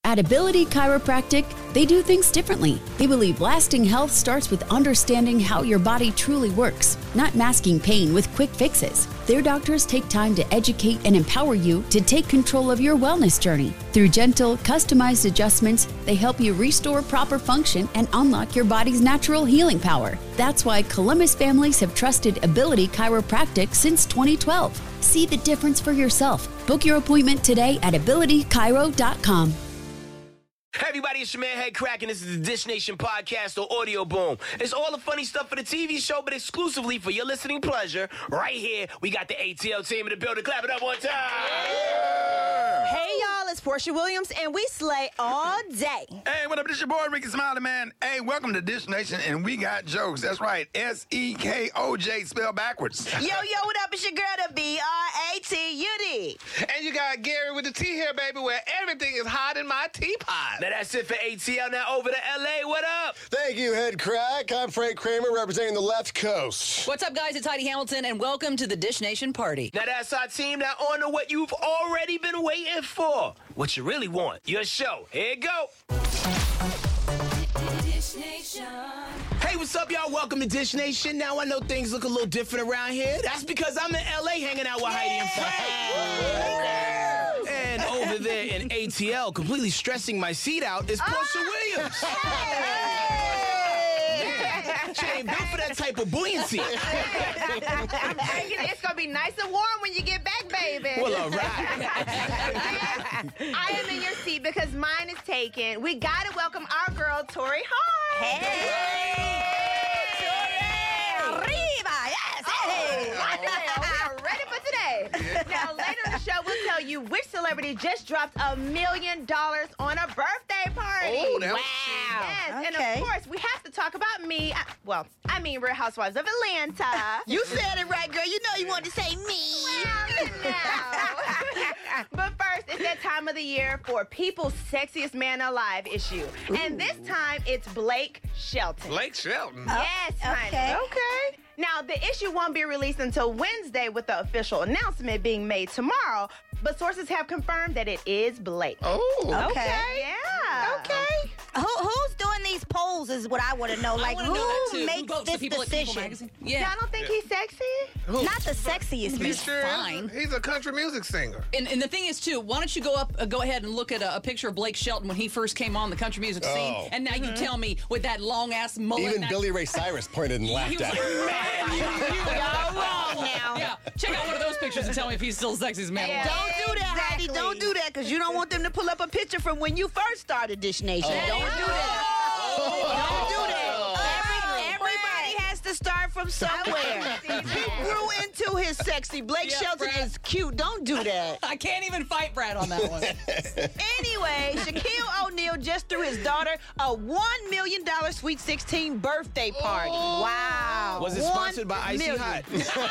At Ability Chiropractic, they do things differently. They believe lasting health starts with understanding how your body truly works, not masking pain with quick fixes. Their doctors take time to educate and empower you to take control of your wellness journey. Through gentle, customized adjustments, they help you restore proper function and unlock your body's natural healing power. That's why Columbus families have trusted Ability Chiropractic since 2012. See the difference for yourself. Book your appointment today at abilitychiro.com. Hey everybody, it's your man Head Crack, and this is the Dish Nation podcast or Audio Boom. It's all the funny stuff for the TV show, but exclusively for your listening pleasure. Right here, we got the ATL team in the building. Clap it up one time. Yeah. Hey y'all, it's Portia Williams, and we slay all day. Hey, what up? This your boy Ricky Smiley, man. Hey, welcome to Dish Nation, and we got jokes. That's right, SEKOJ spelled backwards. Yo, what up? It's your girl, the BRATUD. And you got Gary with the tea here, baby, where everything is hot in my teapot. Now that's it for ATL. Now over to LA. What up? Thank you, Head Crack. I'm Frank Kramer representing the left coast. What's up, guys? It's Heidi Hamilton, and welcome to the Dish Nation party. Now that's our team. Now on to what you've already been waiting for. What you really want. Your show. Here you go. Dish Nation. Hey, what's up, y'all? Welcome to Dish Nation. Now I know things look a little different around here. That's because I'm in LA hanging out with Heidi and Frank. And over there in ATL, completely stressing my seat out, is Portia Williams. She ain't built for that type of buoyancy. It's gonna be nice and warm when you get back, baby. Well, all right. I am in your seat because mine is taken. We gotta welcome our girl, Tori Hart. Hey! Arriba! Yes! Hey! We are ready for today. Now, later in the show, we'll tell you which celebrity just dropped $1 million on a birthday party. Oh, that was Yes, Okay. and of course, we have to talk about me. I mean Real Housewives of Atlanta. You said it right, girl. You know you wanted to say me. But first, it's that time of the year for People's Sexiest Man Alive issue. Ooh. And this time, it's Blake Shelton. Blake Shelton? Yes, honey. Okay. Now, the issue won't be released until Wednesday with the official announcement being made tomorrow, but sources have confirmed that it is Blake. Oh. Okay. Yeah. Okay. Who's doing these polls is what I want to know. Like, who makes this decision? Yeah. Y'all don't think he's sexy? Not the sexiest man. He's sure fine. He's a country music singer. And the thing is, too, why don't you go ahead and look at a picture of Blake Shelton when he first came on the country music scene, and now you tell me with that long-ass mullet. Even Billy Ray Cyrus pointed and laughed at him. Man, Y'all wrong now. Yeah, check out one of those pictures and tell me if he's still sexiest man. Yeah. Don't do that, Heidi. Don't do that, because you don't want them to pull up a picture from when you first started Dish Nation. Don't do that. Don't do that. Everybody has to start from somewhere. He grew into his sexy. Blake Shelton Brad. is cute. Don't do that. I can't even fight Brad on that one. Anyway, Shaquille O'Neal just threw his daughter a $1 million Sweet 16 birthday party. Wow. Was it sponsored by Icy Hot?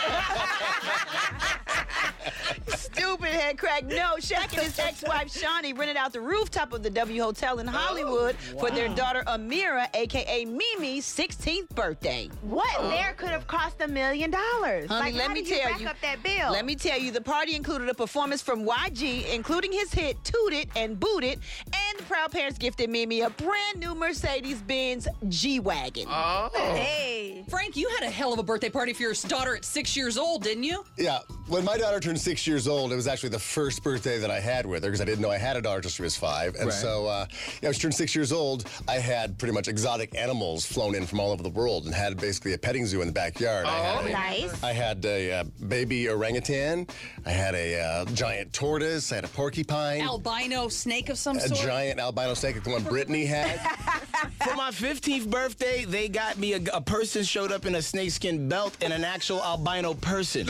Stupid Head Crack. No, Shaq and his ex-wife Shawnee rented out the rooftop of the W Hotel in Hollywood for their daughter Amira, a.k.a. Mimi's 16th birthday. What there could have cost $1 million? Honey, let me tell back you. up that bill? Let me tell you, the party included a performance from YG, including his hit Toot It and Boot It, and the proud parents gifted Mimi a brand new Mercedes-Benz G-Wagon. Oh. Hey. Frank, you had a hell of a birthday party for your daughter at 6 years old, didn't you? Yeah, when my daughter turned 6 years old, it was actually the first birthday that I had with her because I didn't know I had a daughter until she was 5. And so, when she turned 6 years old, I had pretty much exotic animals flown in from all over the world and had basically a petting zoo in the backyard. Nice. I had a baby orangutan. I had a giant tortoise. I had a porcupine. Albino snake of some A sort? giant albino snake like the one Brittany had. For my 15th birthday, they got me a person showed up in a snakeskin belt and an actual albino person.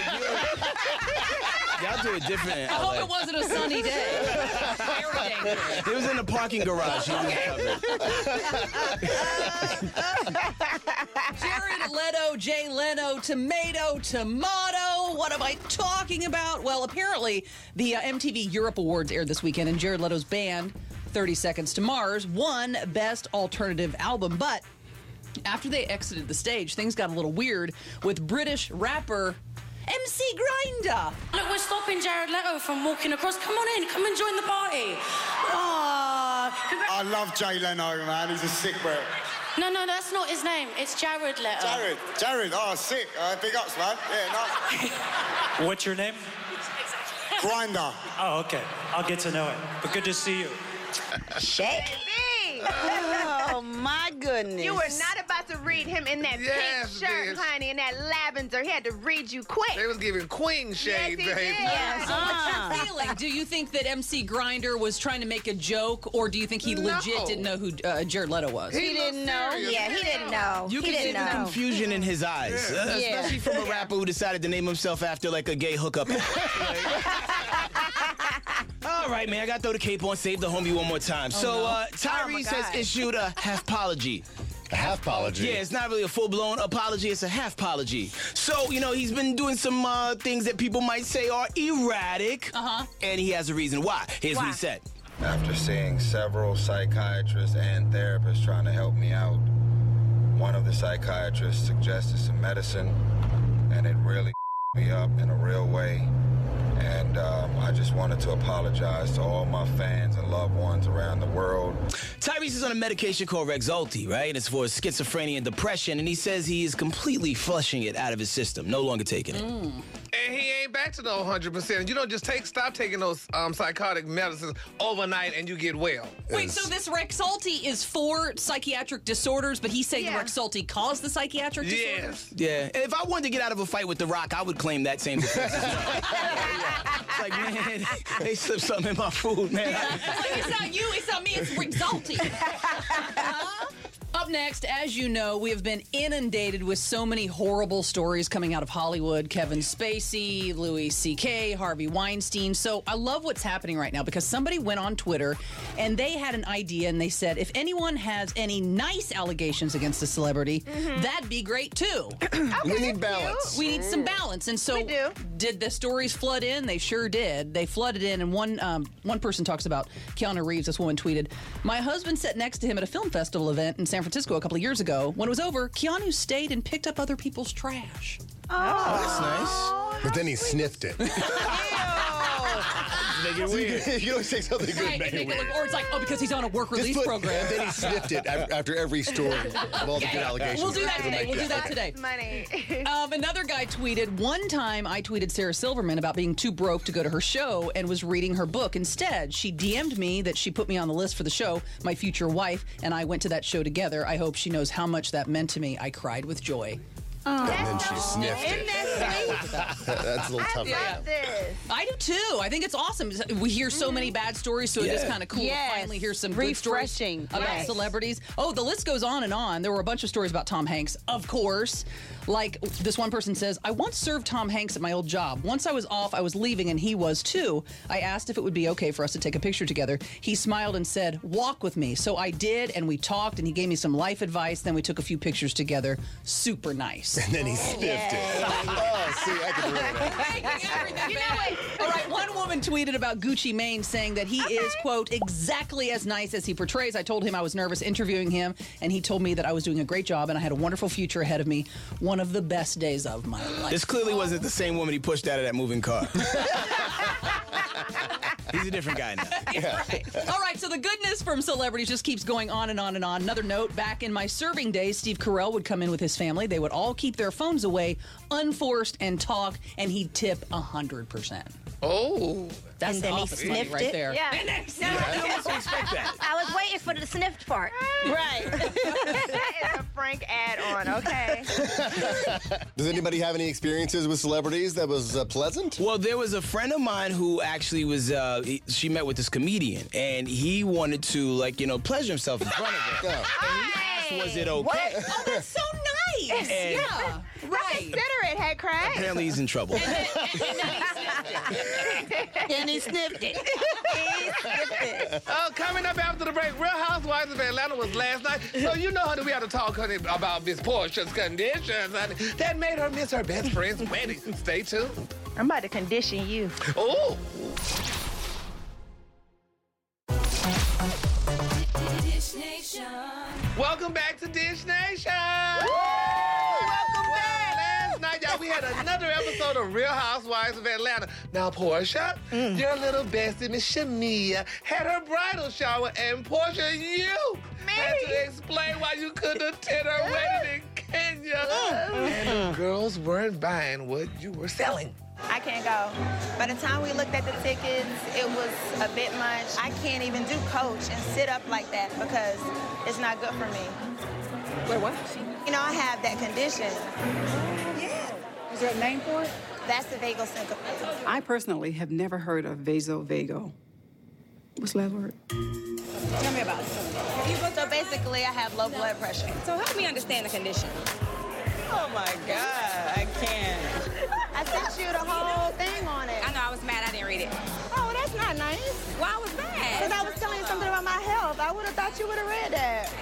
Y'all do it different in I LA. hope it wasn't a sunny day. Very dangerous. It was in the parking garage. Jared Leto, Jay Leno, tomato. What am I talking about? Well, apparently the MTV Europe Awards aired this weekend, and Jared Leto's band, 30 Seconds to Mars, won Best Alternative Album. But after they exited the stage, things got a little weird with British rapper MC Grinder. Look, we're stopping Jared Leto from walking across. Come on in, come and join the party. Oh. I love Jay Leno, man. He's a sick bird. No, that's not his name. It's Jared Leto. Jared. Oh, sick. Big ups, man. Yeah, no. What's your name? Grinder. Oh, okay. I'll get to know it. But good to see you. Shake. Oh, my goodness. You were not about to read him in that pink shirt, honey, in that lavender. He had to read you quick. They was giving queen shade, Yes, he baby. did. Yeah, so what's your feeling? Do you think that MC Grinder was trying to make a joke, or do you think he legit didn't know who Jared Leto was? He didn't know. Yeah, he didn't know. You can see the confusion in his eyes, especially from a rapper who decided to name himself after like a gay hookup. All right, man, I got to throw the cape on, save the homie one more time. Tyrese has issued a half-apology. A half-apology? Yeah, it's not really a full-blown apology, it's a half-apology. So, he's been doing some things that people might say are erratic. And he has a reason why. Here's what he said. After seeing several psychiatrists and therapists trying to help me out, one of the psychiatrists suggested some medicine, and it really me up in a real way. And I just wanted to apologize to all my fans and loved ones around the world. Tyrese is on a medication called Rexulti, right? It's for schizophrenia and depression, and he says he is completely flushing it out of his system, no longer taking it. And he ain't back to no 100%. You don't just stop taking those psychotic medicines overnight and you get well. Wait, so this Rexulti is for psychiatric disorders, but he's saying the Rexulti caused the psychiatric disorders? Yeah, and if I wanted to get out of a fight with The Rock, I would claim that same defense as well. It's like, man, they slipped something in my food, man. It's not you, it's not me, it's Rexulti. Up next, as you know, we have been inundated with so many horrible stories coming out of Hollywood. Kevin Spacey, Louis C.K., Harvey Weinstein. So I love what's happening right now because somebody went on Twitter and they had an idea and they said, if anyone has any nice allegations against a celebrity, that'd be great too. We need balance. We need some balance. And so did the stories flood in? They sure did. They flooded in. And one person talks about Keanu Reeves. This woman tweeted, "My husband sat next to him at a film festival event in San Francisco a couple of years ago. When it was over, Keanu stayed and picked up other people's trash." Oh, that's nice. But then he sniffed it. Make it weird. You always say something good, make it weird. Or it's like, because he's on a work release program. Then he sniffed it after every story of all the good allegations. We'll do that today. We'll do that today. Money. Another guy tweeted, one time I tweeted Sarah Silverman about being too broke to go to her show and was reading her book instead. She DM'd me that she put me on the list for the show, my future wife, and I went to that show together. I hope she knows how much that meant to me. I cried with joy. And then she sniffed it. That's a little tough. I do too. I think it's awesome. We hear so many bad stories, so it is kind of cool to finally hear some good stories about celebrities. Oh, the list goes on and on. There were a bunch of stories about Tom Hanks, of course. Like this one person says, I once served Tom Hanks at my old job. Once I was off, I was leaving, and he was too. I asked if it would be okay for us to take a picture together. He smiled and said, walk with me. So I did, and we talked, and he gave me some life advice. Then we took a few pictures together. Super nice. And then he sniffed it. Oh, see, I can do that. All right, one woman tweeted about Gucci Mane saying that he is, quote, exactly as nice as he portrays. I told him I was nervous interviewing him, and he told me that I was doing a great job and I had a wonderful future ahead of me. One of the best days of my life. This clearly wasn't the same woman he pushed out of that moving car. He's a different guy now. Right. All right, so the goodness from celebrities just keeps going on and on and on. Another note, back in my serving days, Steve Carell would come in with his family. They would all keep their phones away, unforced, and talk, and he'd tip 100%. Oh. That's and then he sniffed right it. there. Yeah. I didn't expect that. I was waiting for the sniffed part. Right. That is a Frank add-on, okay? Does anybody have any experiences with celebrities that was pleasant? Well, there was a friend of mine who actually was, she met with this comedian, and he wanted to, pleasure himself in front of her. And he asked, was it okay? What? Oh, that's so nice. And yeah. Right. Consider it, hey, Craig. Apparently he's in trouble. And he sniffed it. He sniffed it. Oh, coming up after the break, Real Housewives of Atlanta was last night. So you know, honey, we had to talk, honey, about Miss Portia's conditions, honey. That made her miss her best friend's wedding. Stay tuned. I'm about to condition you. Oh. Dish Nation. Welcome back to Dish Nation. Welcome back. Last night, y'all, we had another episode of Real Housewives of Atlanta. Now, Portia, your little bestie, Miss Shamia, had her bridal shower, and Portia, you had to explain why you couldn't attend her wedding in Kenya. And the girls weren't buying what you were selling. I can't go. By the time we looked at the tickets, it was a bit much. I can't even do coach and sit up like that because it's not good for me. Wait, what? You know, I have that condition. Yeah. Is there a name for it? That's the vagal syncope. I personally have never heard of vasovagal. What's the last word? Tell me about it. So basically, I have low blood pressure. So help me understand the condition. Oh my God, I can't. I sent you the whole thing on it. I know, I was mad I didn't read it. Oh, that's not nice. Why was mad? Because I was telling you something about my health. I would have thought you would have read that.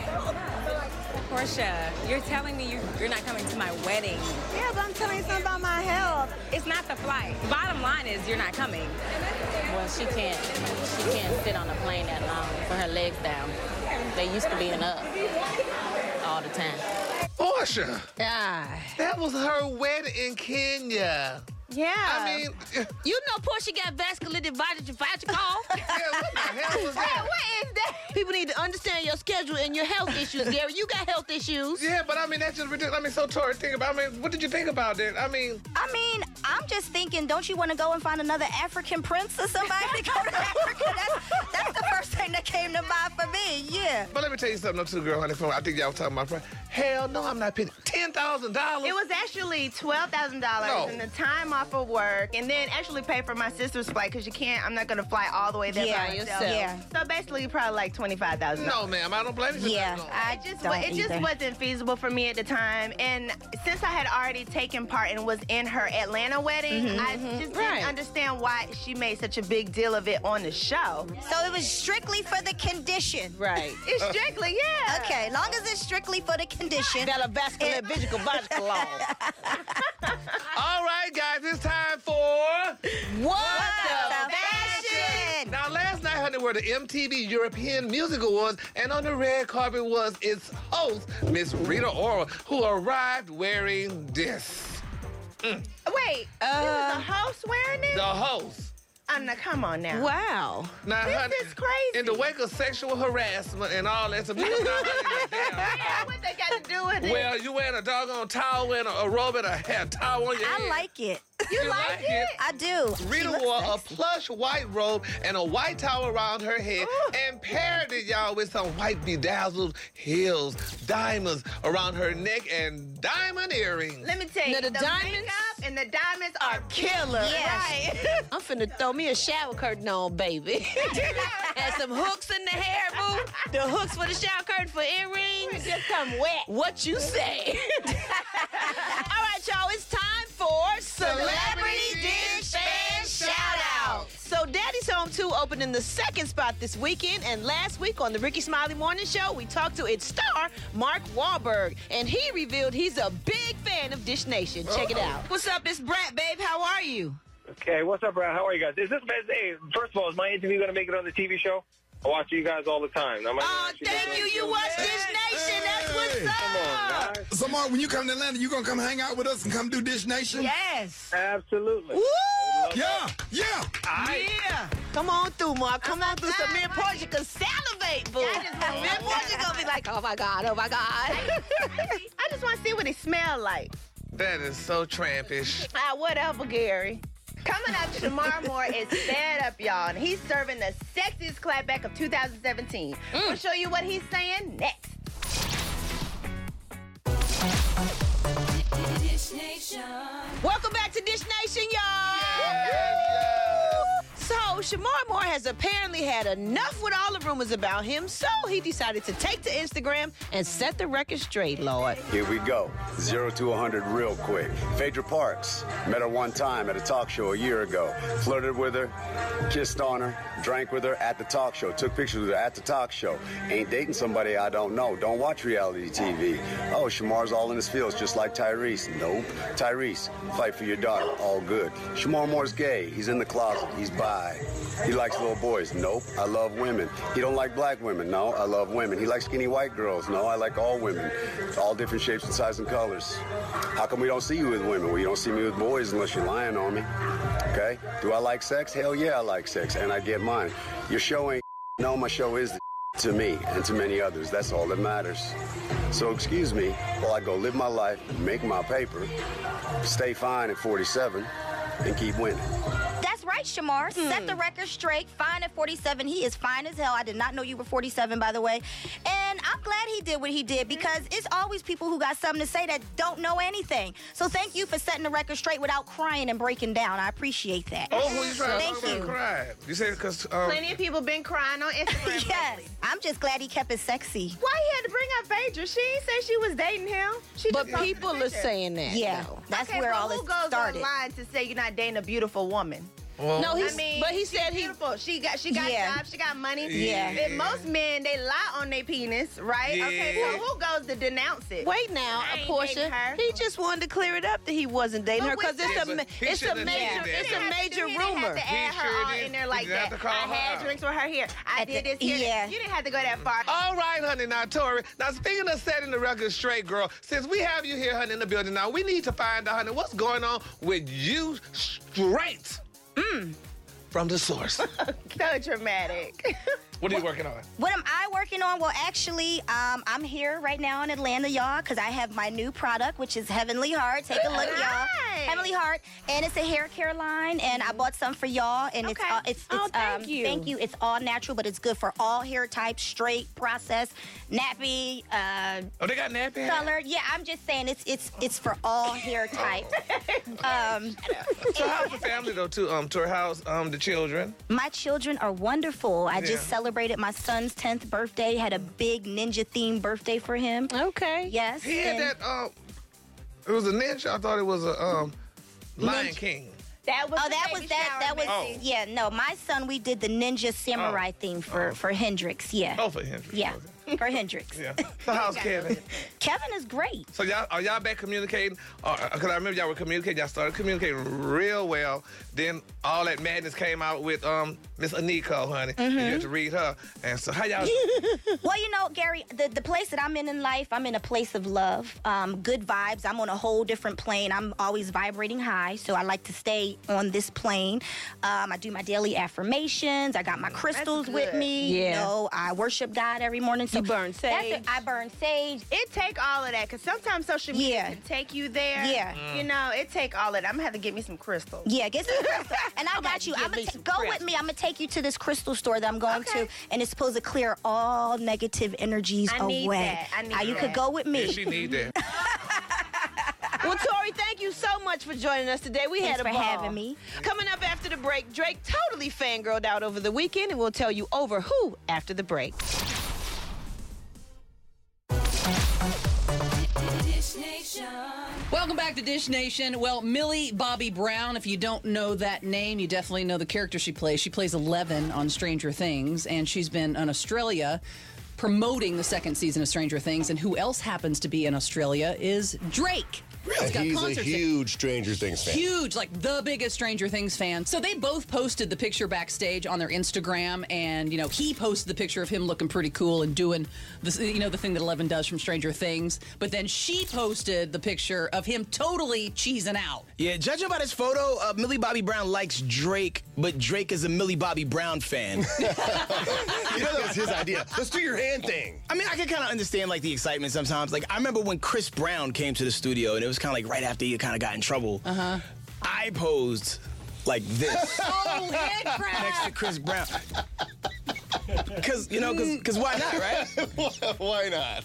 Portia, you're telling me you're not coming to my wedding. Yeah, but I'm telling you something about my health. It's not the flight. Bottom line is you're not coming. Well, she can't sit on a plane that long with her legs down. They used to being up all the time. Portia. Yeah. That was her wedding in Kenya. Yeah. I mean, you know Portia got vascular divided call. Yeah, what the hell was that? What is that? People need to understand your schedule and your health issues, Gary. You got health issues. Yeah, but I mean, that's just ridiculous. I mean, so Tori, think about, I mean, what did you think about that? I mean, I'm just thinking, don't you want to go and find another African prince or somebody to go to Africa? That's the first thing that came to mind for me, yeah. But let me tell you something, too, girl, honey. I think y'all was talking about, hell no, I'm not paying $10,000. It was actually $12,000 in the time off of work, and then actually pay for my sister's flight because I'm not gonna fly all the way there by myself. Yeah. So basically, probably like $25,000. No, ma'am, I don't blame you for that. No. It just wasn't feasible for me at the time, and since I had already taken part and was in her Atlanta wedding, I just didn't understand why she made such a big deal of it on the show. So it was strictly for the condition. Right. It's strictly, yeah. Okay, long as it's strictly for the condition. Got a vascular biological law. All right, guys, it's time for What the Fashion? Now, last night, honey, were the MTV European Music Awards, and on the red carpet was its host, Miss Rita Ora, who arrived wearing this. Wait, it was the host wearing it? The host. Come on now. Wow. Now, This honey, is crazy. in the wake of sexual harassment and all that, some people Yeah, what they got to do with it? well, you wearing a doggone towel and a robe and a hair towel on your head. I like it. You like it? I do. Rita wore a plush white robe and a white towel around her head and paired it, y'all, with some white bedazzled heels, diamonds around her neck, and diamond earrings. Let me tell you, Now, the the diamonds makeup and the diamonds are killer. Yes. Right. I'm finna throw me a shower curtain on, baby. And some hooks in the hair, boo. The hooks for the shower curtain for earrings. Just come wet. What you say? All right, y'all, it's time for Celebrity Dish Fan Shout-Out. So Daddy's Home 2 opened in the second spot this weekend, and last week on the Ricky Smiley Morning Show, we talked to its star, Mark Wahlberg, and he revealed he's a big fan of Dish Nation. Check it out. What's up, it's Brat, babe. How are you? Okay, what's up, Brad? How are you guys? Is this hey, first of all, is my interview going to make it on the TV show? I watch you guys all the time. Thank you. You watch Dish Nation. That's what's up. Come on, guys. So, Mark, when you come to Atlanta, you going to come hang out with us and come do Dish Nation? Yes. Absolutely. Woo! Yeah. Yeah. Come on through, Mark. Come on through. So me and Portia can salivate, boo. Me and Portia going to be like, oh, my God, oh, my God. I just want to see what it smells like. That is so trampish. Whatever, Gary. Coming up, Shamar Moore is fed up, y'all, and he's serving the sexiest clapback of 2017. We'll show you what he's saying next. Dish Nation. Welcome back to Dish Nation, y'all. So, Shamar Moore has apparently had enough with all the rumors about him, so he decided to take to Instagram and set the record straight, Lord. Here we go. 0 to 100 real quick. Phaedra Parks. Met her one time at a talk show a year ago. Flirted with her, kissed on her, drank with her at the talk show, took pictures with her at the talk show. Ain't dating somebody I don't know. Don't watch reality TV. Oh, Shamar's all in his feels, just like Tyrese. Nope. Tyrese, fight for your daughter. All good. Shamar Moore's gay. He's in the closet. He's bi. He likes little boys. Nope. I love women. He don't like black women. No, I love women. He likes skinny white girls. No, I like all women. All different shapes and sizes and colors. How come we don't see you with women? Well, you don't see me with boys unless you're lying on me. Okay? Do I like sex? Hell yeah, I like sex, and I get mine. Your show ain't no, my show is the to me and to many others. That's all that matters. So excuse me while I go live my life, make my paper, stay fine at 47, and keep winning. That's right, Shamar. Set the record straight. Fine at 47. He is fine as hell. I did not know you were 47, by the way. And I'm glad he did what he did because it's always people who got something to say that don't know anything. So thank you for setting the record straight without crying and breaking down. I appreciate that. Oh, who you trying Thank to you. cry? You said because Plenty of people been crying on Instagram. Yes. I'm just glad he kept it sexy. Why he had to bring up Phaedra? She ain't say she was dating him. She But just posted people a are picture. saying that. Yeah, though. that's Okay, where but all who this goes started. online to say you're not dating a beautiful woman? Well, No, I mean, but he she's said beautiful. She got Yeah. jobs, she got money. Yeah. And most men, they lie on their penis, right? Yeah. Okay, so who goes to denounce it? Wait now, I ain't Portia. dating her. He just wanted to clear it up that he wasn't dating her because But it's but he it's a shouldn't have major did it's that. a major He didn't rumor. have to add her sure all did. in there He like didn't have that. to call I her had out. drinks with her here. I At did the- this here. yeah. You didn't have to go that far. All right, honey. Now, Tori. Now, speaking of setting the record straight, girl, since we have you here, honey, in the building now, we need to find out, honey, what's going on with you straight from the source. So dramatic. What are you working on? What am I working on? Well, actually, I'm here right now in Atlanta, y'all, because I have my new product, which is Heavenly Heart. Take a look, y'all. Nice. Heavenly Heart, and it's a hair care line, and I bought some for y'all, and Okay. it's Oh, thank you. Thank you. It's all natural, but it's good for all hair types, straight, processed, nappy, Oh, they got nappy hair? colored. Yeah, I'm just saying it's for all hair types. So how's the family, though, too? Tori, how's the children? My children are wonderful. I Yeah. just celebrated my son's 10th birthday. Had a big ninja-themed birthday for him. Okay. Yes. He had and- that, it was a ninja. I thought it was a, Lion King. That was Oh, the that baby was that. shower That was message. yeah. No, my son. We did the ninja samurai theme for Hendrix. Yeah. Oh, for Hendrix. Yeah, for Hendrix. Yeah. So how's Kevin? Kevin is great. So are y'all back communicating? Because I remember y'all were communicating. Y'all started communicating real well. Then all that madness came out with Miss Aniko, honey. And you had to read her. And so how y'all? Well, you know, Gary, the place that I'm in life, I'm in a place of love, good vibes. I'm on a whole different plane. I'm always vibrating high, so I like to stay on this plane. I do my daily affirmations. I got my crystals with me. Yeah. You know, I worship God every morning. So You burn that's sage. it. I burn sage. It take all of that because sometimes social media Yeah. can take you there. Yeah. You know, it take all of that. I'm gonna have to get me some crystals. Yeah, get some crystals. And I got you. give I'm me gonna some go with me. I'm gonna take you to this crystal store that I'm going to, and it's supposed to clear all negative energies I need away. that. I need You could that. go with Yeah, me. she need that. Well, Tori, thank you so much for joining us today. We Thanks had a for ball. having me. Coming up after the break, Drake totally fangirled out over the weekend, and we'll tell you over who after the break. Dish Nation. Welcome back to Dish Nation. Well, Millie Bobby Brown, if you don't know that name, you definitely know the character she plays. She plays 11 on Stranger Things, and she's been in Australia promoting the second season of Stranger Things. And who else happens to be in Australia is Drake. He's got He's a concerts there. huge Stranger Things fan. Huge, like the biggest Stranger Things fan. So they both posted the picture backstage on their Instagram, and he posted the picture of him looking pretty cool and doing this, the thing that Eleven does from Stranger Things. But then she posted the picture of him totally cheesing out. Yeah, judging by this photo, Millie Bobby Brown likes Drake, but Drake is a Millie Bobby Brown fan. That was his idea. Let's do your hand thing. I mean, I can kind of understand like the excitement sometimes. Like I remember when Chris Brown came to the studio, and it was kind of like right after he kind of got in trouble. I posed like this Oh, head crab. next to Chris Brown. Because why not, right? Why not?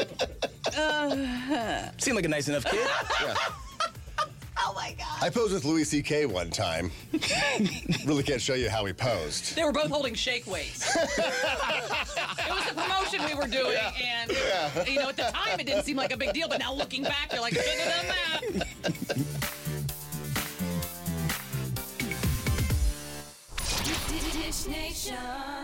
Seemed like a nice enough kid. Yeah. Oh my God. I posed with Louis C.K. one time. Really can't show you how we posed. They were both holding shake weights. It was the promotion we were doing, and at the time it didn't seem like a big deal, but now looking back, you're like, should have done that. Dish Nation.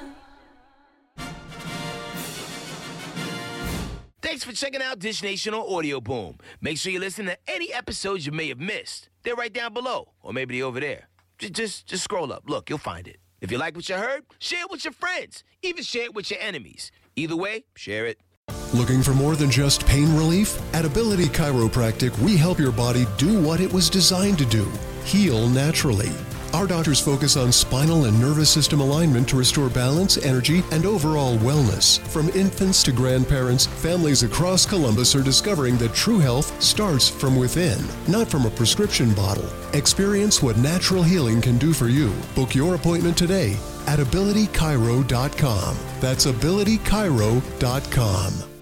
Thanks for checking out Dish Nation on Audio Boom. Make sure you listen to any episodes you may have missed. They're right down below, or maybe they're over there. Just scroll up. Look, you'll find it. If you like what you heard, share it with your friends. Even share it with your enemies. Either way, share it. Looking for more than just pain relief? At Ability Chiropractic, we help your body do what it was designed to do, heal naturally. Our doctors focus on spinal and nervous system alignment to restore balance, energy, and overall wellness. From infants to grandparents, families across Columbus are discovering that true health starts from within, not from a prescription bottle. Experience what natural healing can do for you. Book your appointment today at AbilityChiro.com. That's AbilityChiro.com.